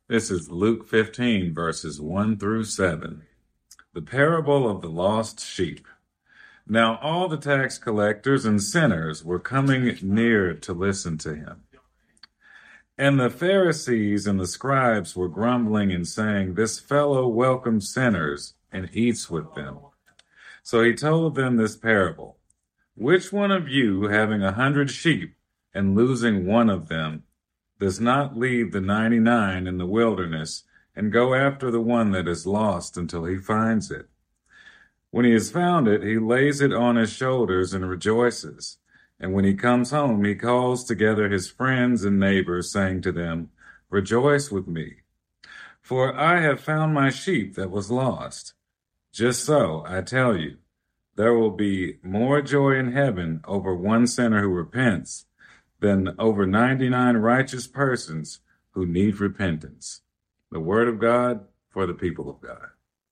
This is Luke 15, verses 1 through 7. The parable of the lost sheep. Now all the tax collectors and sinners were coming near to listen to him. And the Pharisees and the scribes were grumbling and saying, "This fellow welcomes sinners and eats with them." So he told them this parable. Which one of you, having 100 sheep and losing one of them, does not leave the 99 in the wilderness and go after the one that is lost until he finds it? When he has found it, he lays it on his shoulders and rejoices. And when he comes home, he calls together his friends and neighbors, saying to them, "Rejoice with me, for I have found my sheep that was lost." Just so, I tell you, there will be more joy in heaven over one sinner who repents than over 99 righteous persons who need repentance. The word of God for the people of God.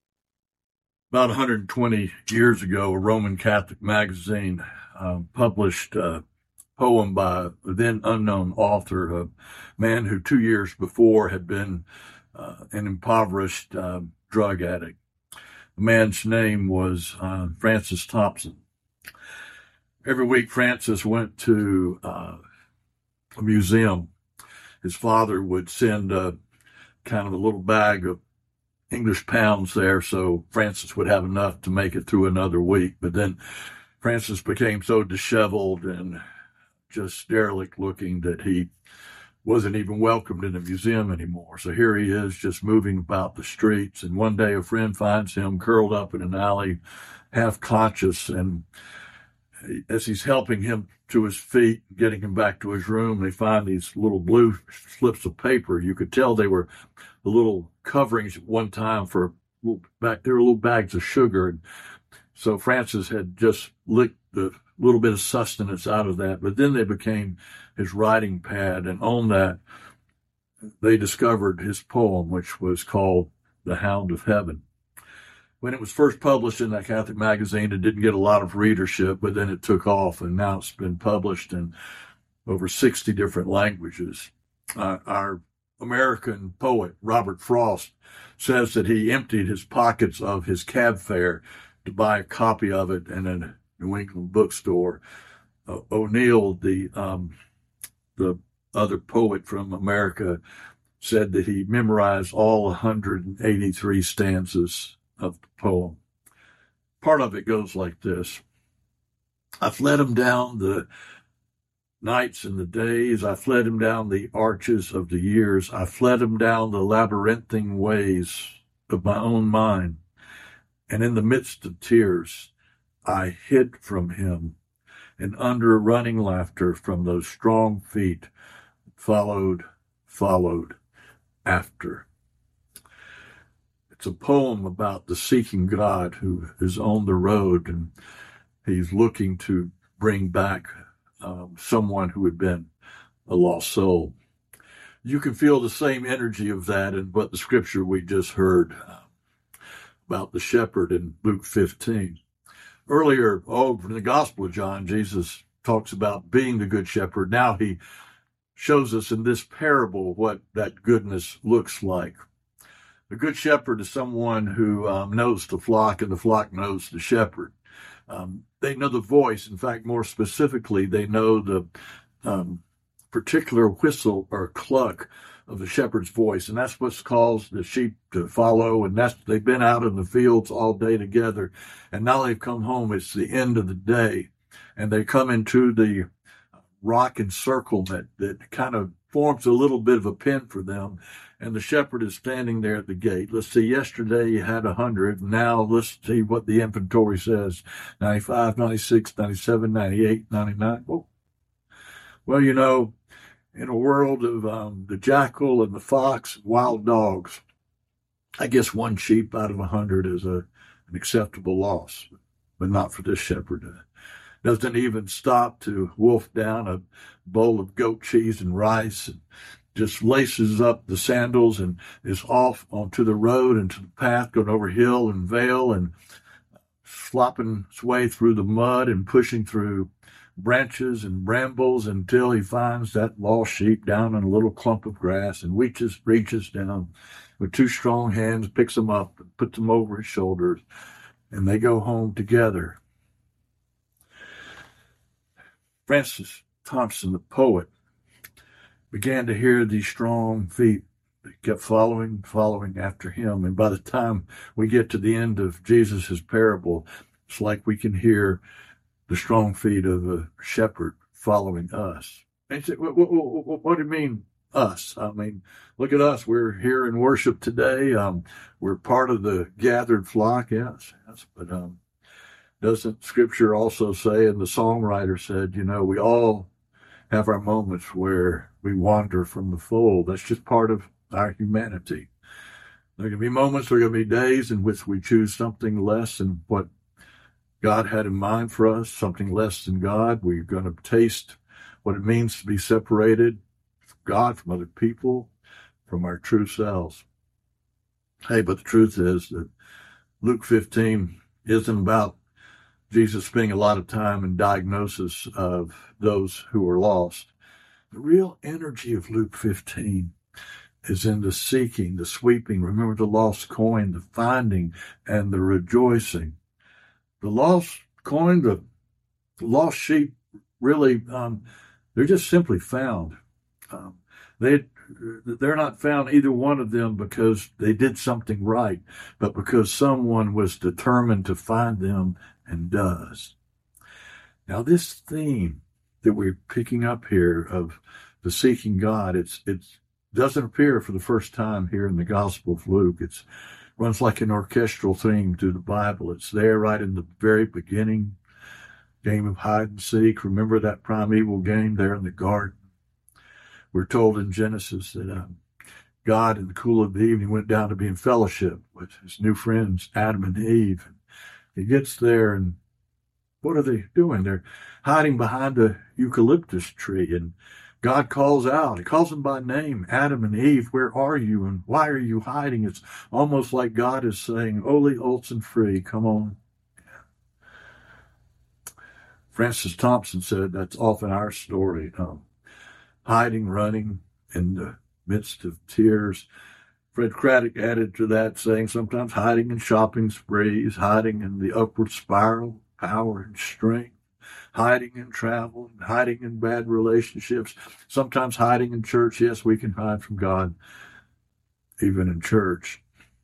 About 120 years ago, a Roman Catholic magazine published a poem by a then unknown author, a man who 2 years before had been an impoverished drug addict. The man's name was Francis Thompson. Every week, Francis went to a museum. His father would send kind of a little bag of English pounds there, so Francis would have enough to make it through another week. But then Francis became so disheveled and just derelict looking that he wasn't even welcomed in the museum anymore. So here he is just moving about the streets. And one day a friend finds him curled up in an alley, half conscious. And as he's helping him to his feet, getting him back to his room, they find these little blue slips of paper. You could tell they were the little coverings at one time for there were little bags of sugar. And so Francis had just licked the little bit of sustenance out of that, but then they became his writing pad, and on that they discovered his poem, which was called The Hound of Heaven. When it was first published in that Catholic magazine, it didn't get a lot of readership, but then it took off, and now it's been published in over 60 different languages. Our American poet, Robert Frost, says that he emptied his pockets of his cab fare to buy a copy of it in a New England bookstore. O'Neill, the other poet from America, said that he memorized all 183 stanzas of the poem. Part of it goes like this. I fled him down the nights and the days. I fled him down the arches of the years. I fled him down the labyrinthine ways of my own mind. And in the midst of tears, I hid from him, and under running laughter from those strong feet followed after. It's a poem about the seeking God who is on the road, and he's looking to bring back someone who had been a lost soul. You can feel the same energy of that in what the scripture we just heard about the shepherd in Luke 15. Earlier, in the Gospel of John, Jesus talks about being the good shepherd. Now he shows us in this parable what that goodness looks like. The good shepherd is someone who knows the flock, and the flock knows the shepherd. They know the voice. In fact, more specifically, they know the particular whistle or cluck of the shepherd's voice, and that's what's caused the sheep to follow. And they've been out in the fields all day together, and now they've come home. It's the end of the day, and they come into the rock encirclement that kind of forms a little bit of a pen for them. And the shepherd is standing there at the gate. Let's see, yesterday you had 100. Now let's see what the inventory says. 95, 96, 97, 98, 99. Oh. Well, in a world of the jackal and the fox, wild dogs, I guess one sheep out of 100 is an acceptable loss, but not for this shepherd. Doesn't even stop to wolf down a bowl of goat cheese and rice, and just laces up the sandals and is off onto the road and to the path, going over hill and vale and slopping its way through the mud and pushing through branches and brambles until he finds that lost sheep down in a little clump of grass and reaches down with two strong hands, picks them up and puts them over his shoulders, and they go home together. Francis Thompson, the poet, began to hear these strong feet that kept following after him. And by the time we get to the end of Jesus' parable, it's like we can hear the strong feet of a shepherd following us. And you say, what do you mean, us? I mean, look at us. We're here in worship today. We're part of the gathered flock. Yes. But doesn't Scripture also say, and the songwriter said, we all have our moments where we wander from the fold. That's just part of our humanity. There can be moments, there are going to be days in which we choose something less than what God had in mind for us, something less than God. We're going to taste what it means to be separated from God, from other people, from our true selves. Hey, but the truth is that Luke 15 isn't about Jesus spending a lot of time in diagnosis of those who are lost. The real energy of Luke 15 is in the seeking, the sweeping. Remember the lost coin, the finding, and the rejoicing. The lost coin, the lost sheep, really, they're just simply found. They're not found, either one of them, because they did something right, but because someone was determined to find them and does. Now, this theme that we're picking up here of the seeking God, it doesn't appear for the first time here in the Gospel of Luke. It runs like an orchestral theme through the Bible. It's there right in the very beginning, game of hide and seek. Remember that primeval game there in the garden? We're told in Genesis that God, in the cool of the evening, went down to be in fellowship with his new friends, Adam and Eve. And he gets there, and what are they doing? They're hiding behind a eucalyptus tree, and God calls out. He calls them by name, Adam and Eve, where are you, and why are you hiding? It's almost like God is saying, Ole Olsen free, come on. Francis Thompson said that's often our story. Hiding, running in the midst of tears. Fred Craddock added to that, saying sometimes hiding in shopping sprees, hiding in the upward spiral, power and strength, hiding in travel, hiding in bad relationships, sometimes hiding in church. Yes, we can hide from God, even in church.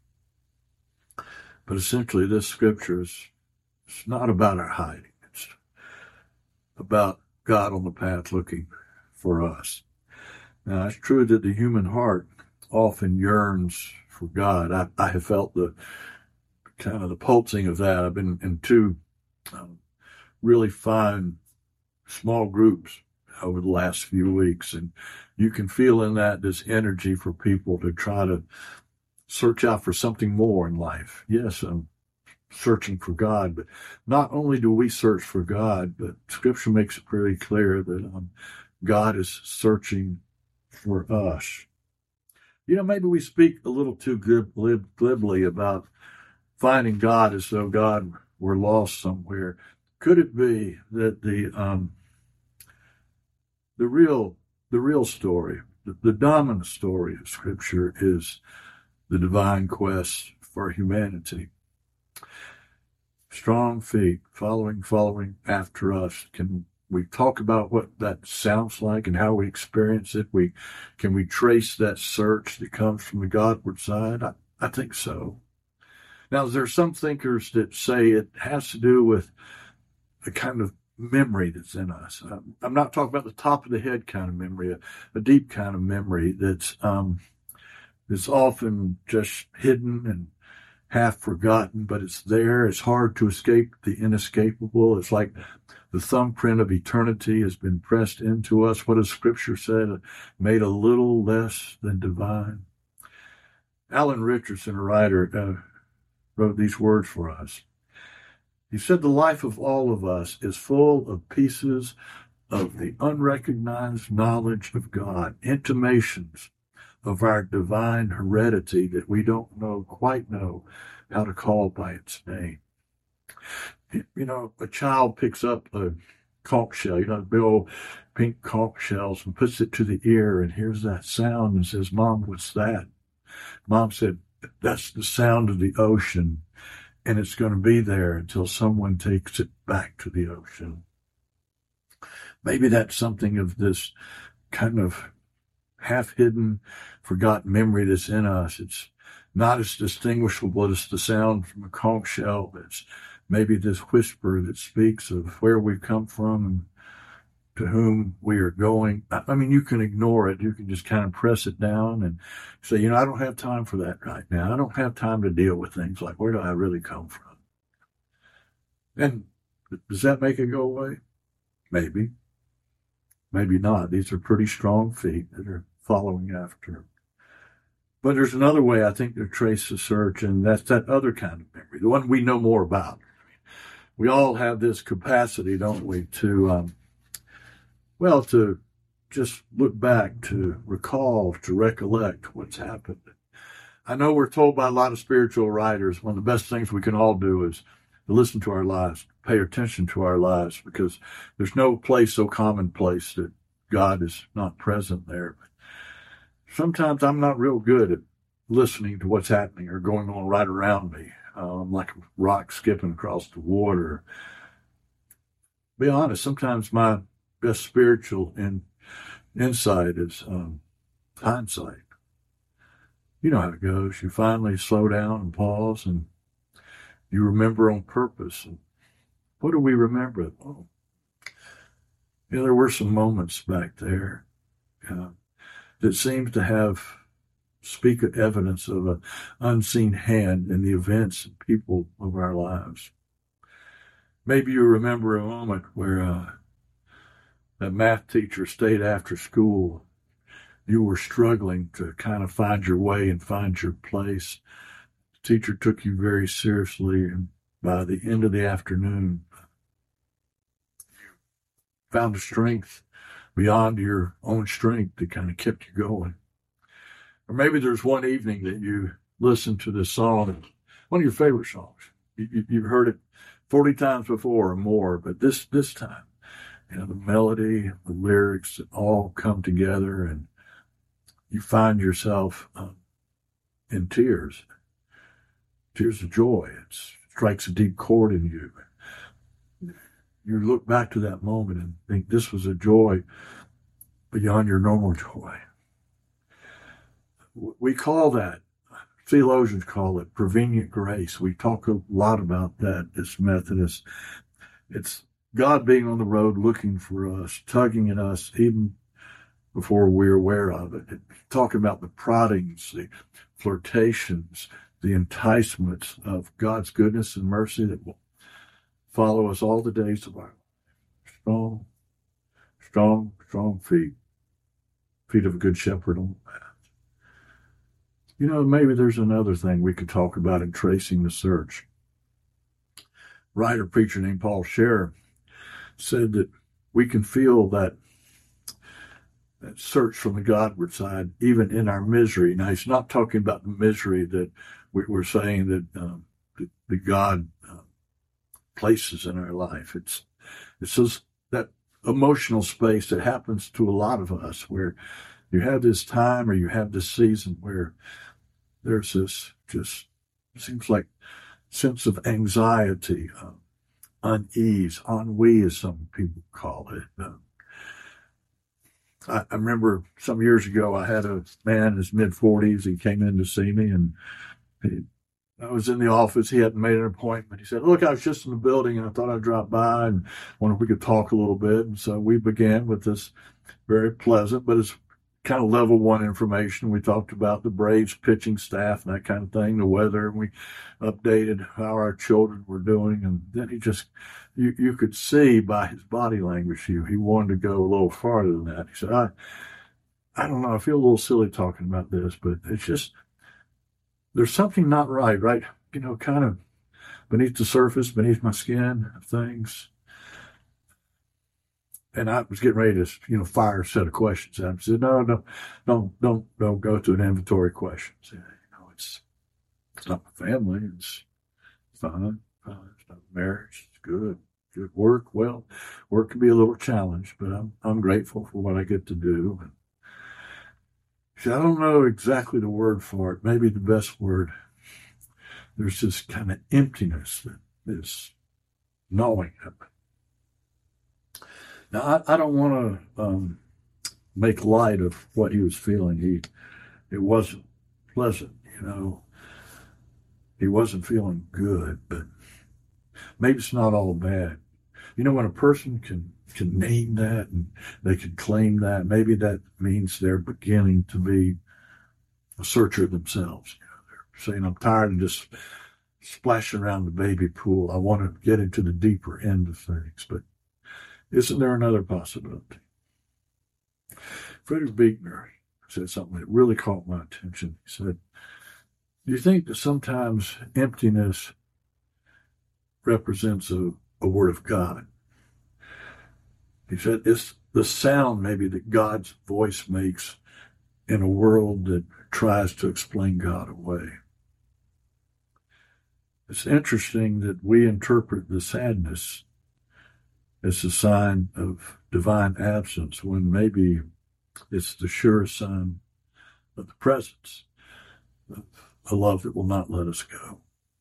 But essentially, this scripture is not about our hiding. It's about God on the path looking for us. Now, it's true that the human heart often yearns for God. I have felt the kind of the pulsing of that. I've been in two really fine small groups over the last few weeks, and you can feel in that this energy for people to try to search out for something more in life. Yes, I'm searching for God, but not only do we search for God, but Scripture makes it very clear that God is searching for us. Maybe we speak a little too glibly about finding God as though God were lost somewhere. Could it be that the real story, the dominant story of Scripture is the divine quest for humanity? Strong feet following after us. Can we talk about what that sounds like and how we experience it? Can we trace that search that comes from the Godward side? I think so. Now, there are some thinkers that say it has to do with the kind of memory that's in us. I'm not talking about the top of the head kind of memory, a deep kind of memory that's often just hidden and half forgotten, but it's there. It's hard to escape the inescapable. It's like the thumbprint of eternity has been pressed into us. What does Scripture say? Made a little less than divine. Alan Richardson, a writer, wrote these words for us. He said, the life of all of us is full of pieces of the unrecognized knowledge of God, intimations of our divine heredity that we don't quite know how to call by its name. A child picks up a conch shell, the big old pink conch shells, and puts it to the ear and hears that sound and says, "Mom, what's that?" Mom said, "That's the sound of the ocean, and it's going to be there until someone takes it back to the ocean." Maybe that's something of this kind of half-hidden, forgotten memory that's in us. It's not as distinguishable as the sound from a conch shell. It's maybe this whisper that speaks of where we've come from and to whom we are going. I mean, you can ignore it. You can just kind of press it down and say, I don't have time for that right now. I don't have time to deal with things like, where do I really come from? And does that make it go away? Maybe. Maybe not. These are pretty strong feet that are following after. But there's another way, I think, to trace the search, and that's that other kind of memory, the one we know more about. We all have this capacity, don't we, to just look back, to recall, to recollect what's happened. I know we're told by a lot of spiritual writers, one of the best things we can all do is to listen to our lives, pay attention to our lives, because there's no place so commonplace that God is not present there. But sometimes I'm not real good at listening to what's happening or going on right around me. I'm like a rock skipping across the water. Be honest, sometimes my best spiritual insight is hindsight. You know how it goes. You finally slow down and pause, and you remember on purpose. And what do we remember? Oh, there were some moments back there that seems to speak of evidence of an unseen hand in the events and people of our lives. Maybe you remember a moment where that math teacher stayed after school. You were struggling to kind of find your way and find your place. The teacher took you very seriously, and by the end of the afternoon, you found a strength beyond your own strength that kind of kept you going. Or maybe there's one evening that you listened to this song, one of your favorite songs. You've heard it 40 times before or more, but this time, the melody, the lyrics, all come together, and you find yourself in tears of joy. It strikes a deep chord in you. You look back to that moment and think this was a joy beyond your normal joy. We call that, theologians call it prevenient grace. We talk a lot about that as Methodists. It's God being on the road looking for us, tugging at us even before we're aware of it. Talking about the proddings, the flirtations, the enticements of God's goodness and mercy that will follow us all the days of our life. Strong feet of a good shepherd on the path. Maybe there's another thing we could talk about in tracing the search. Writer, preacher named Paul Scherer said that we can feel that search from the Godward side, even in our misery. Now, he's not talking about the misery that we're saying that God places in our life. It's just that emotional space that happens to a lot of us, where you have this time or you have this season where there's this just seems like sense of anxiety, unease, ennui, as some people call it. I remember some years ago, I had a man in his mid-40s. He came in to see me, and I was in the office. He hadn't made an appointment. He said, "Look, I was just in the building, and I thought I'd drop by and wonder if we could talk a little bit." And so we began with this very pleasant, but it's kind of level one information. We talked about the Braves pitching staff and that kind of thing, the weather, and we updated how our children were doing. And then he just, you could see by his body language, he wanted to go a little farther than that. He said, I don't know, I feel a little silly talking about this, but it's just, there's something not right, kind of beneath the surface, beneath my skin of things. And I was getting ready to, fire a set of questions. And I said, no, don't go to an inventory of questions. It's not my family. It's fine. It's not marriage. It's good. Good work. Well, work can be a little challenge, but I'm grateful for what I get to do. See, I don't know exactly the word for it. Maybe the best word. There's this kind of emptiness that is gnawing at me. Now, I don't want to make light of what he was feeling. It wasn't pleasant, you know. He wasn't feeling good, but maybe it's not all bad. You know, when a person can name that and they can claim that, maybe that means they're beginning to be a searcher themselves. You know, they're saying, I'm tired of just splashing around the baby pool. I want to get into the deeper end of things. But isn't there another possibility? Frederick Buechner said something that really caught my attention. He said, do you think that sometimes emptiness represents a word of God? He said it's the sound maybe that God's voice makes in a world that tries to explain God away. It's interesting that we interpret the sadness as a sign of divine absence when maybe it's the surest sign of the presence of a love that will not let us go.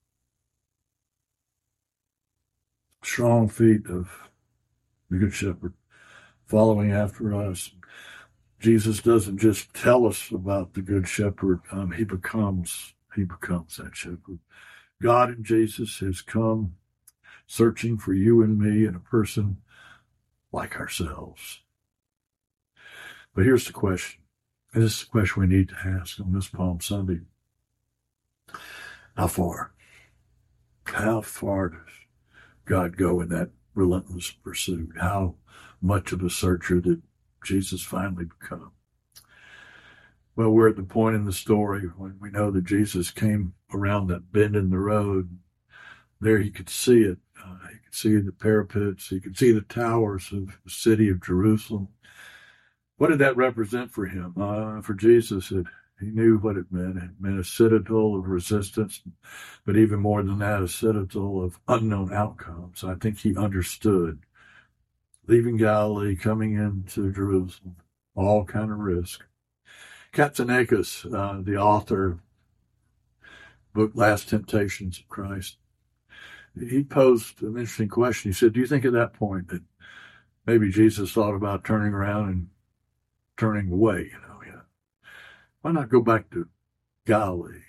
Strong feet of the Good Shepherd following after us. Jesus doesn't just tell us about the Good Shepherd. He becomes that shepherd. God in Jesus has come searching for you and me and a person like ourselves. But here's the question. And this is the question we need to ask on this Palm Sunday. How far? How far does God go in that relentless pursuit? How much of a searcher did Jesus finally become? Well, we're at the point in the story when we know that Jesus came around that bend in the road. There he could see it. He could see the parapets. He could see the towers of the city of Jerusalem. What did that represent for him? For Jesus, he knew what it meant. It meant a citadel of resistance, but even more than that, a citadel of unknown outcomes. I think he understood. Leaving Galilee, coming into Jerusalem, all kind of risk. Katsanakis, the author, book Last Temptations of Christ, he posed an interesting question. He said, do you think at that point that maybe Jesus thought about turning around and turning away? Why not go back to Galilee?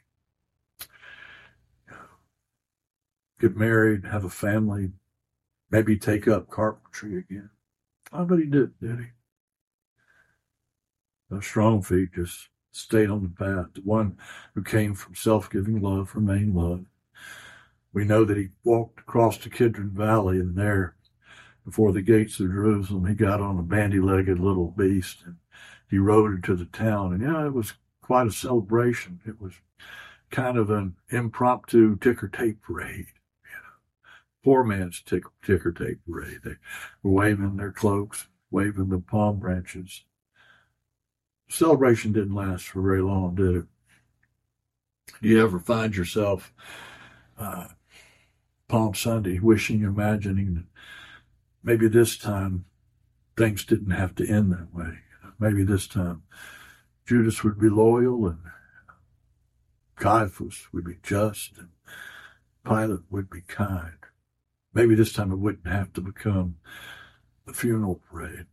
Get married, have a family, maybe take up carpentry again. Oh, but he did he? Those strong feet just stayed on the path. The one who came from self-giving love remained love. We know that he walked across the Kidron Valley, and there, before the gates of Jerusalem, he got on a bandy-legged little beast, and he rode into the town. And it was quite a celebration. It was kind of an impromptu ticker tape parade. Poor man's ticker tape parade. They were waving their cloaks, waving the palm branches. The celebration didn't last for very long, did it? Do you ever find yourself Palm Sunday wishing, imagining that maybe this time things didn't have to end that way? Maybe this time Judas would be loyal and Caiaphas would be just and Pilate would be kind. Maybe this time it wouldn't have to become a funeral parade.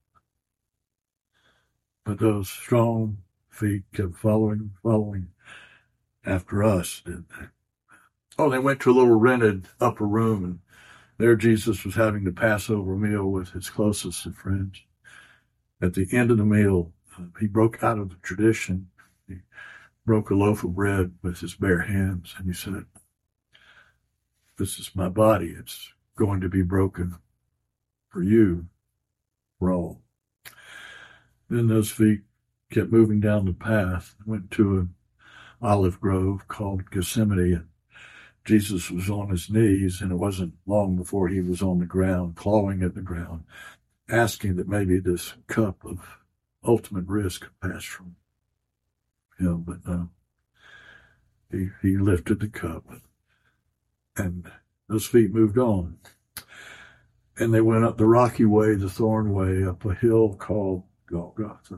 But those strong feet kept following after us, didn't they? Oh, they went to a little rented upper room, and there Jesus was having the Passover meal with his closest of friends. At the end of the meal, he broke out of the tradition. He broke a loaf of bread with his bare hands, and he said, this is my body. It's going to be broken for you, for all. Then those feet kept moving down the path, went to an olive grove called Gethsemane, and Jesus was on his knees, and it wasn't long before he was on the ground, clawing at the ground, asking that maybe this cup of ultimate risk pass from him. But no, he lifted the cup, and those feet moved on. And they went up the rocky way, the thorn way, up a hill called Golgotha.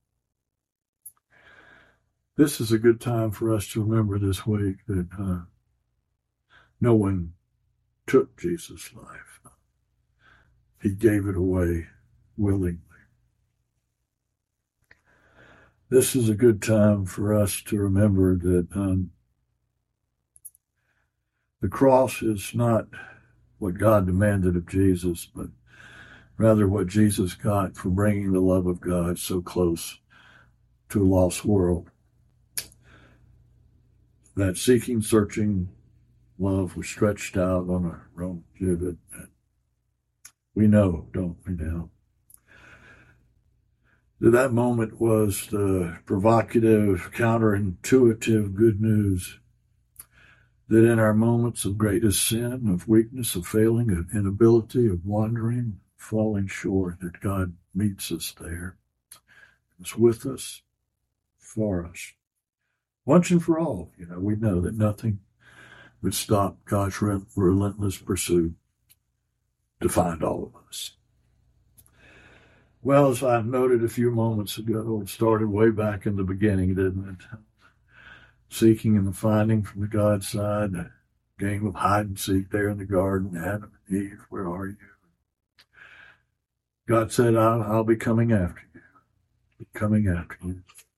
This is a good time for us to remember this week that no one took Jesus' life. He gave it away willingly. This is a good time for us to remember that the cross is not what God demanded of Jesus, but rather what Jesus got for bringing the love of God so close to a lost world. That seeking, searching love was stretched out on a Roman gibbet. We know, don't we now? That moment was the provocative, counterintuitive good news that in our moments of greatest sin, of weakness, of failing, of inability, of wandering, falling short, that God meets us there. Is with us, for us. Once and for all, we know that nothing would stop God's relentless pursuit to find all of us. Well, as I noted a few moments ago, it started way back in the beginning, didn't it? Seeking and finding from the God side, a game of hide and seek there in the garden. Adam and Eve, where are you? God said, I'll be coming after you. Coming after you.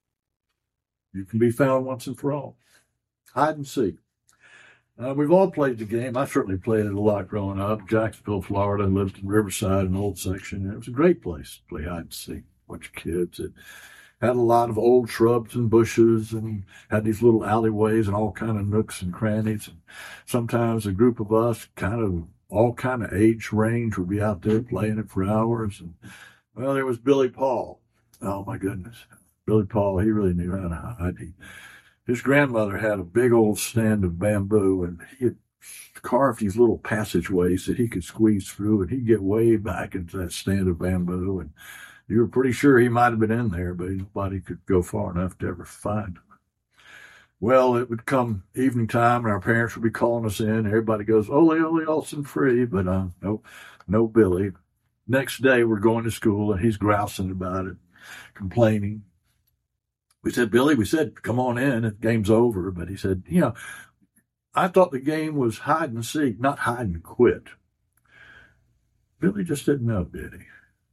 You can be found once and for all. Hide and seek. We've all played the game. I certainly played it a lot growing up. Jacksonville, Florida. I lived in Riverside, an old section. And it was a great place to play hide and seek. A bunch of kids. It had a lot of old shrubs and bushes and had these little alleyways and all kind of nooks and crannies. And sometimes a group of us, all kind of age range, would be out there playing it for hours. And, well, there was Billy Paul. Oh, my goodness. Billy Paul, he really knew how to hide. His grandmother had a big old stand of bamboo, and he had carved these little passageways that he could squeeze through, and he'd get way back into that stand of bamboo, and you were pretty sure he might have been in there, but nobody could go far enough to ever find him. Well, it would come evening time, and our parents would be calling us in. Everybody goes, ole, ole, Olsen free, but no Billy. Next day, we're going to school, and he's grousing about it, complaining. We said, Billy, come on in. The game's over. But he said, I thought the game was hide and seek, not hide and quit. Billy just didn't know, did he?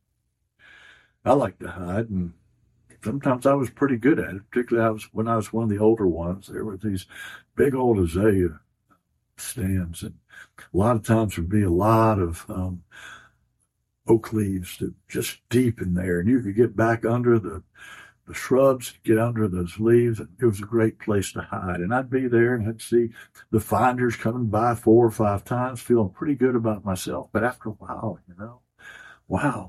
I like to hide, and sometimes I was pretty good at it, particularly when I was one of the older ones. There were these big old azalea stands, and a lot of times there'd be a lot of oak leaves that just deep in there, and you could get back under the shrubs, get under those leaves. It was a great place to hide. And I'd be there and I'd see the finders coming by 4 or 5 times, feeling pretty good about myself. But after a while, wow,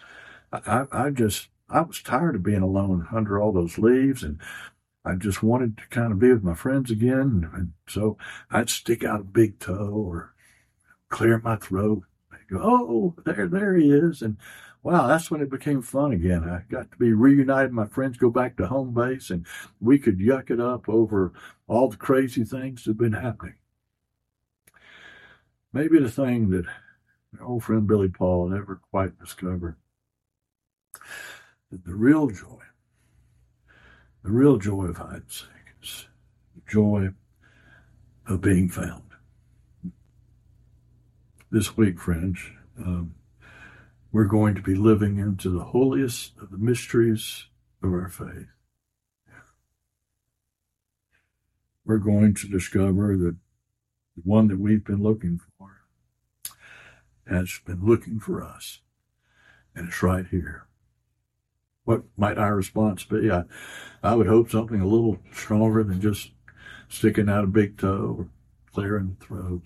I was tired of being alone under all those leaves, and I just wanted to kind of be with my friends again. And so I'd stick out a big toe or clear my throat. I'd go, oh, there he is. And wow, that's when it became fun again. I got to be reunited. My friends go back to home base, and we could yuck it up over all the crazy things that had been happening. Maybe the thing that my old friend Billy Paul never quite discovered, that the real joy of hide and seek is the joy of being found. This week, friends, we're going to be living into the holiest of the mysteries of our faith. We're going to discover that the one that we've been looking for has been looking for us, and it's right here. What might our response be? I would hope something a little stronger than just sticking out a big toe or clearing the throat.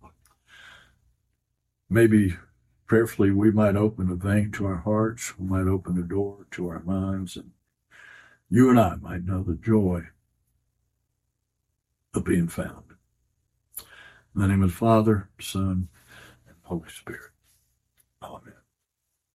Maybe prayerfully, we might open a vein to our hearts. We might open a door to our minds. And you and I might know the joy of being found. In the name of the Father, Son, and Holy Spirit. Amen.